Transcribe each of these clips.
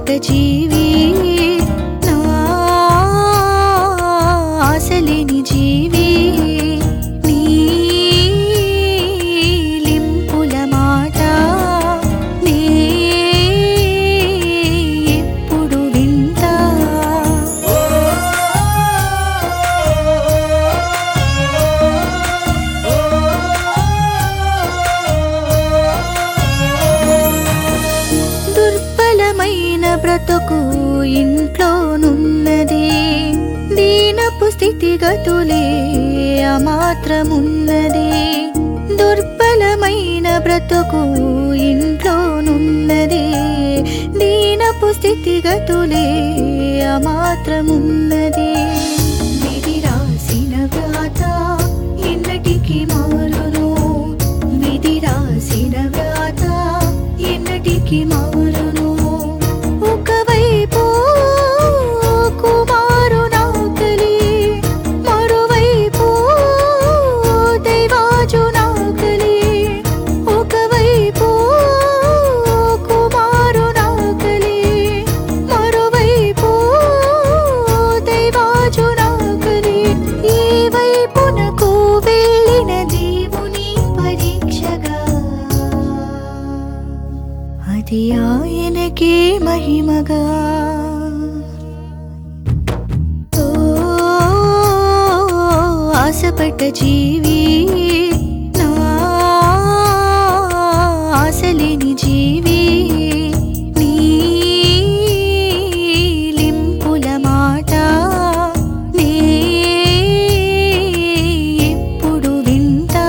ఆశపడ్డ జీవి నా ఆశలేని జీవి నీ లింపుల మాట నే ఎప్పుడు వింటా దుర్బలమైన బ్రతుకు ఇంట్లోనున్నది దీనపు స్థితిగతులే అమాత్రమున్నది దుర్బలమైన బ్రతుకు ఇంట్లోనున్నది దీనపు స్థితిగతులే అమాత్రమున్నది విధి రాసిన వ్రాత ఎన్నటికి మారును విధి రాసిన వ్రాత ఎన్నటికి మారును ఒకవైపు కుమారునాకలి మరోవైపు దైవాజునాకలి ఒకవైపు కుమారునాకలి మరోవైపు దైవాజునాకలి ఈ వైపునకు వెళ్ళిన దేవుని పరీక్షగా అది ఆయనకే మహిమగా ఓ ఆశపడ్డ జీవి నా ఆశలేని జీవి నీ లింపుల మాట నే ఎప్పుడు వింటా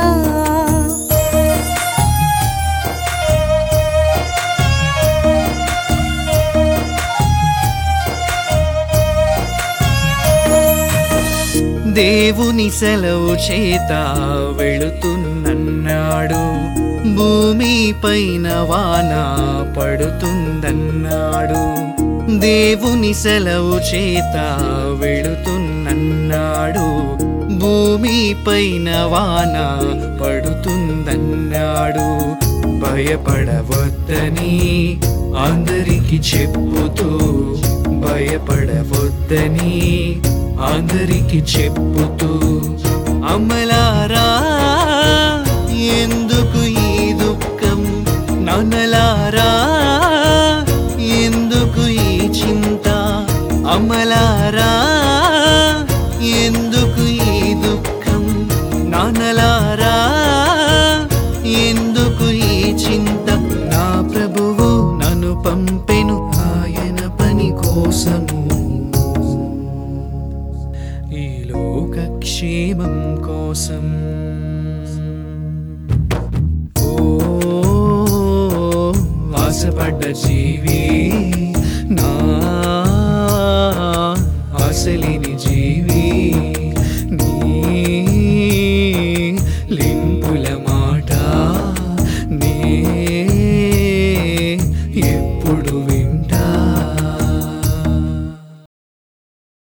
దేవుని సెలవు చేత వెళుతున్నన్నాడు భూమి పైన వాన పడుతుందన్నాడు దేవుని సెలవు చేత వెళుతున్నన్నాడు భూమి పైన వాన పడుతుందన్నాడు భయపడవద్దని అందరికి చెప్పుతూ భయపడవద్దని అందరికి చెప్పుతూ అమ్మలారా ఎందుకు ఈ దుఃఖం నాన్నలారా ఎందుకు ఈ చింత అమ్మలారా ఎందుకు ఈ దుఃఖం నాన్నలారా ఎందుకు ఈ చింత నా ప్రభువు నన్ను పంపెను ఆయన పని కోసము ఈ లోకక్షేమం కోసం ఓ ఆశపడ్డ జీవి